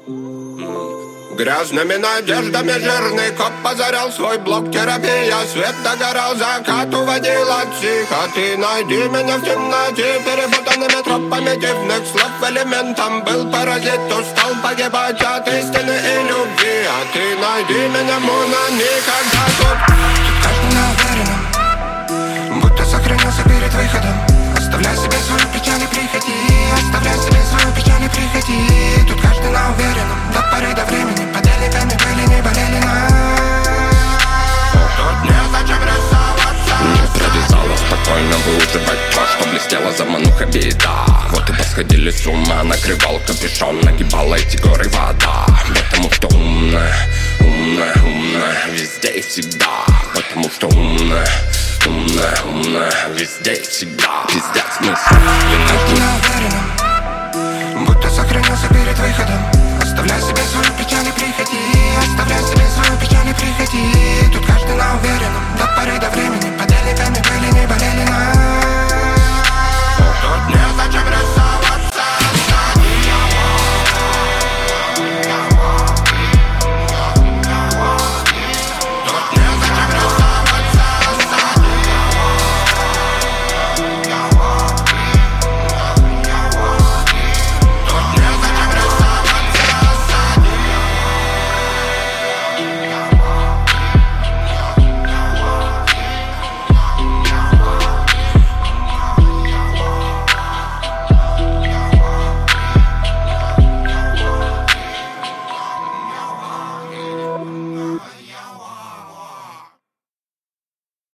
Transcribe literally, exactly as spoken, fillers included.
Грязными надеждами жирный коп позарял свой блок. Терапия, свет догорал, закат уводил от психа. Ты найди меня в темноте перепутанными тропами дивных слов. Элементом был паразит, устал погибать от истины и любви. А ты найди меня, Муна, никогда тут. Тут каждый на уверенном, будто сохранился перед выходом. Оставляй себе свою печаль и приходи, оставляй себе свою печаль и приходи. Тут каждый на уверенном, до поры до времени. Под эликами были, не болели нас. Тут незачем рисоваться. Не прорезала спокойно выуживать то, что блестело за мануха беда. Вот и посходили с ума, накрывал капюшон, нагибала эти горы вода. Потому что умная, умная, умная везде и всегда. Потому что умная, умная, умная везде и всегда. Пиздец смысл. Каждый на уверенном, будто сохранился перед